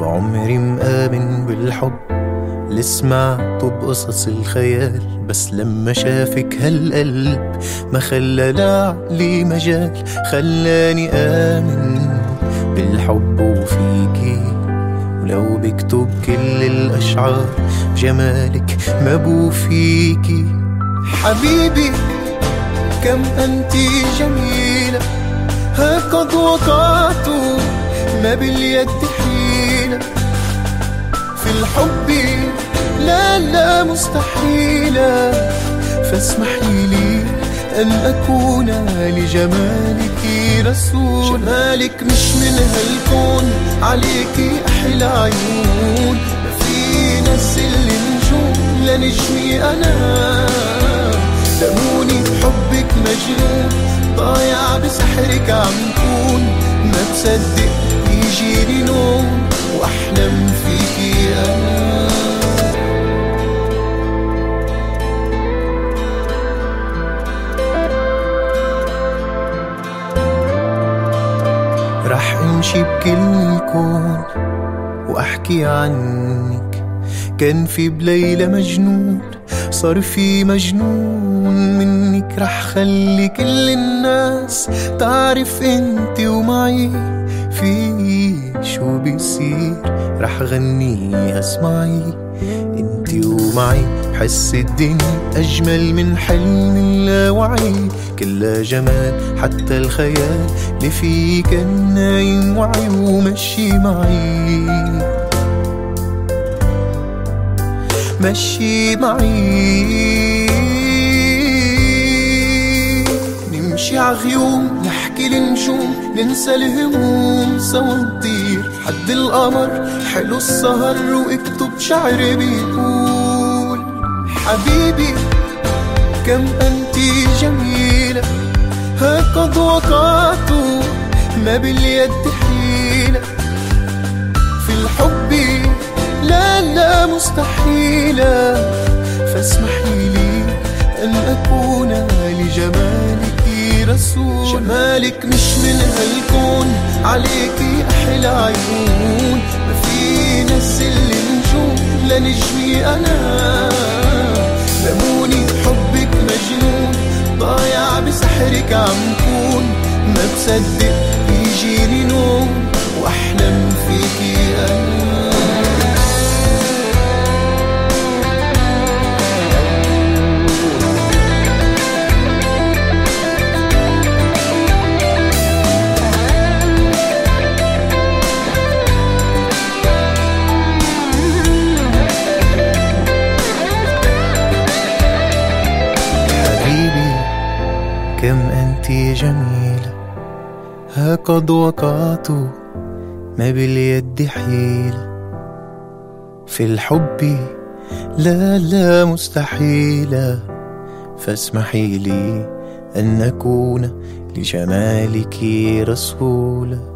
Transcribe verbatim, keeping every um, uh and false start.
بعمري مآمن بالحب اللي سمعته بقصص الخيال، بس لما شافك هالقلب ما خلى لعقلي مجال، خلاني آمن بالحب وفيكي. ولو بكتب كل الأشعار بجمالك ما بوفيكي. حبيبي كم أنتي جميلة، ها قد وقعت ما باليد حيلة. في الحب لا لا مستحيلة، فاسمحي لي أن أكون لجمالك رسول. جمالك مش من هالكون، عليكي أحلى عيون. ما في نزل النجوم لنجمي أنا، لموني بحبك مجنون، ضايع بسحرك عم كون. ما بصدق يجيني نوم وأحلم فيكي أنا. رح امشي بكل الكون واحكي عنك. كان في بليلة مجنون، صار في مجنون منك. رح خلي كل الناس تعرف انتي ومعي في شو بيصير. رح غنيها اسمعي انتي ومعي، حس الدنيا أجمل من حلم اللاوعي. كلها جمال حتى الخيال اللي فيه كان نايم وعي. ومشي معي مشي معي، نمشي عغيوم نحكي لنجوم، ننسى الهموم سوا نطير حد القمر. حلو السهر واكتب شعر بيقول حبيبي كم أنتي جميلة، ها قد وقعت ما باليد حيلة. في الحب لا لا مستحيلة، فاسمحي لي أن أكون لجمالك رسول. جمالك مش من هالكون، عليكي أحلى عيون. ما في نزل النجوم لنجمي أنا، لموني بحبك مجنون، ضايع بسحرك عم كون. ما بصدق يجيني نوم وأحلم فيكي أنا. كم أنتي جميلة، ها قد وقعت ما باليد حيلة. في الحب لا لا مستحيلة، فاسمحي لي أن أكون لجمالك رسولا.